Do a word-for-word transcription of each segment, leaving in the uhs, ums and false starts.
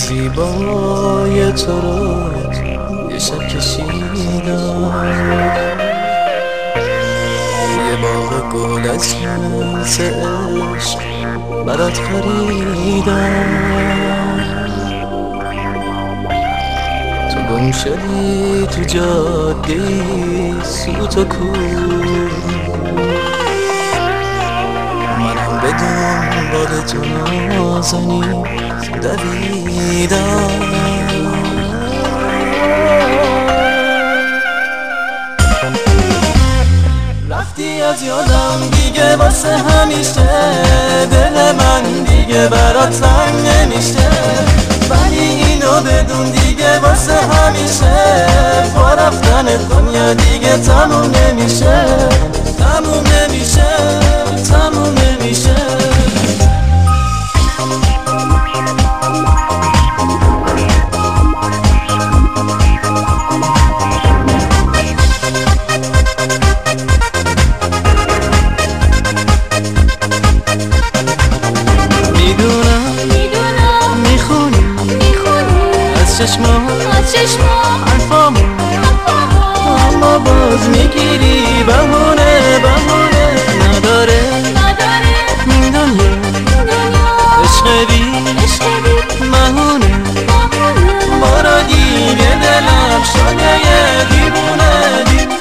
زیبای تو رو یه شب کشیدم، یه باغ گل از جنس عشق برات خریدم. تو گم شدی تو جاده‌ای سوت و کور، منم به دنبال تو نازنین دویدم. رفتی از یادم دیگه واسه همیشه، دل من دیگه برات تنگ نمیشه، ولی اینو بدون دیگه واسه همیشه، با رفتن دنیا دیگه تموم نمیشه، تموم نمیشه، تموم نمیشه. چشمام از چشمام حرفامو اما باز میگیری بهونه بهونه نداره نداره این دنیا عشق بی مهونه بارا دیگه دلم شده یه دیوونه دیوونه.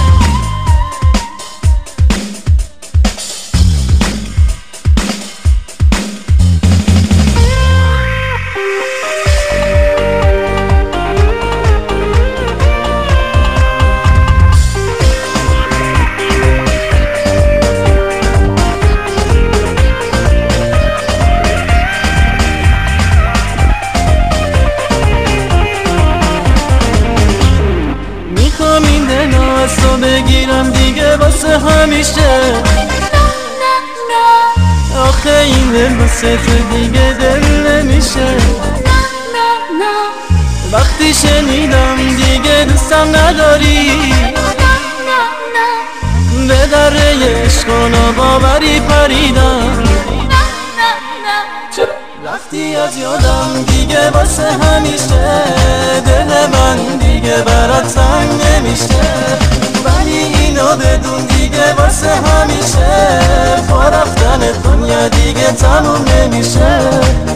تو بگیرم دیگه واسه همیشه، آخه این دل واسه تو دیگه دل نمیشه. وقتی شنیدم دیگه دوستم نداری، به دره عشق و ناباوری پریدم. رفتی از یادم دیگه واسه همیشه، دل من دیگه برات تنگ نمیشه، ولی اینو بدون دیگه واسه همیشه، با رفتن دنیا دیگه تموم نمیشه.